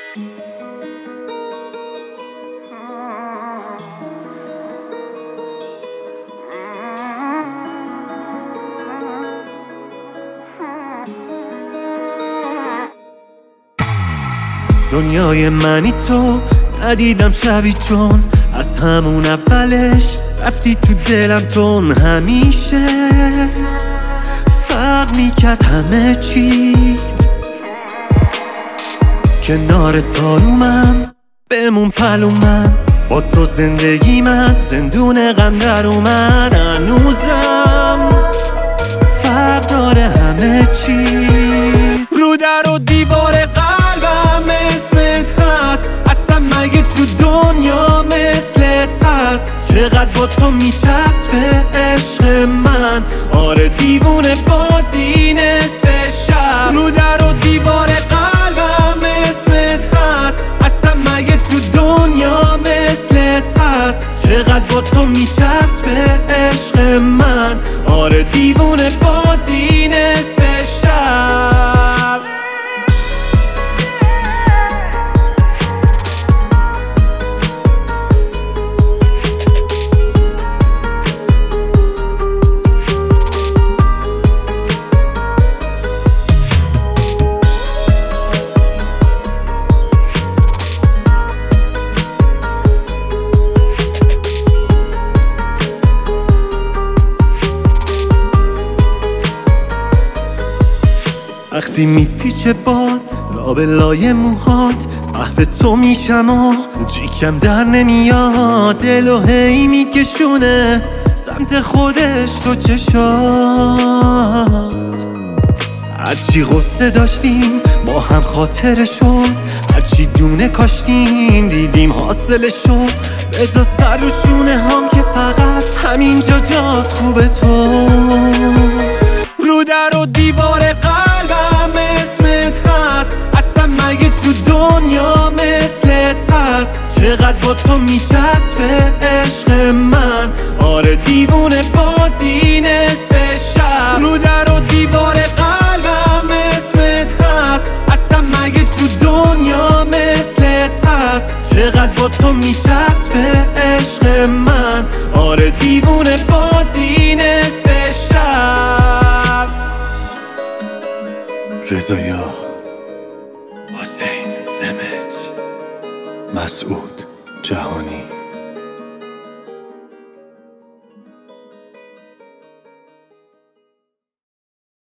دنیای منی تو ندیدم شبی، چون از همون اولش رفتی تو دلم. تون همیشه فرق میکرد همه چیز، کنار تارومم بمون پلومن، با تو زندگیم از زندون غم در اومد. هنوزم فرق داره همه چیز، رو در و دیوار قلبم اسمت هست. اصلا مگه تو دنیا مثلت هست؟ چقدر با تو میچسبه عشق من، آره دیوونه بازی نصف شب. رو در و دیوار قلبم اسمت هست. اصلا مگه تو دنیا مثلت هست؟ چقدر با تو میچسبه عشق من، آره دیوونه بازی نصف شب. وقتی میپیچه باد لابلای موهات، محو تو میشم و جیکم در نمیاد. دلو هی میکشونه سمت خودش تو چشات، هرچی غصه داشتیم با هم خاطره شد، هرچی دونه کاشتیم دیدیم حاصله شد. بذار سر رو شونه هم که فقط همینجا جات خوبه تو. رو در و دیوار قلبم اسمت هست. اصلا مگه تو دنیا مثلت هست؟ چقدر با تو میچسبه عشق من، آره دیوونه بازی نصف شب. رو در و دیوار قلبم اسمت هست. اصلا مگه تو دنیا مثلت هست؟ چقدر با تو میچسبه عشق من، آره دیوونه بازی نصف شب. رضایا، حسین امج، مسعود جهانی.